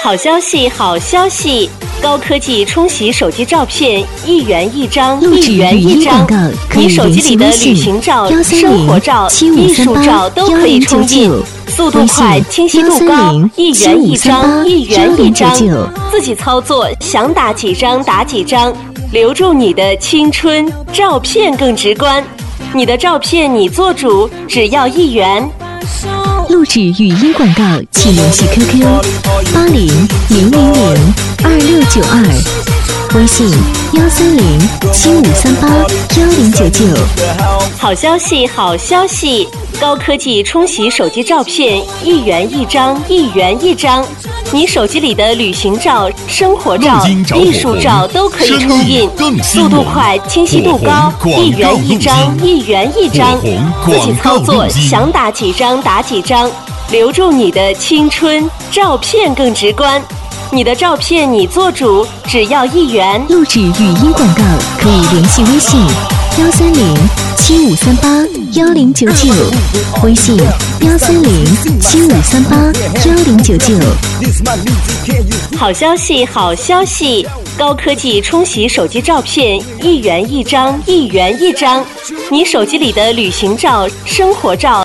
好消息，好消息！高科技冲洗手机照片，1元1张，1元1张。你手机里的旅行照、生活照、艺术照都可以冲印，速度快，清晰度高，1元1张，1元1张。自己操作，想打几张打几张，留住你的青春，照片更直观。你的照片你做主，只要1元。 录制语音广告，请联系 QQ8000002692，微信13075381099。 好消息，好消息！高科技冲洗手机照片，1元1张，1元1张。你手机里的旅行照、生活照、艺术照都可以冲印，速度快，清晰度高，1元1张，1元1张。自己操作，想打几张打几张，留住你的青春，照片更直观。你的照片你做主，只要1元。 录制语音广告可以联系微信13075381099，微信13075381099。 好消息，好消息！高科技冲洗手机照片，1元1张，1元1张。你手机里的旅行照、生活照、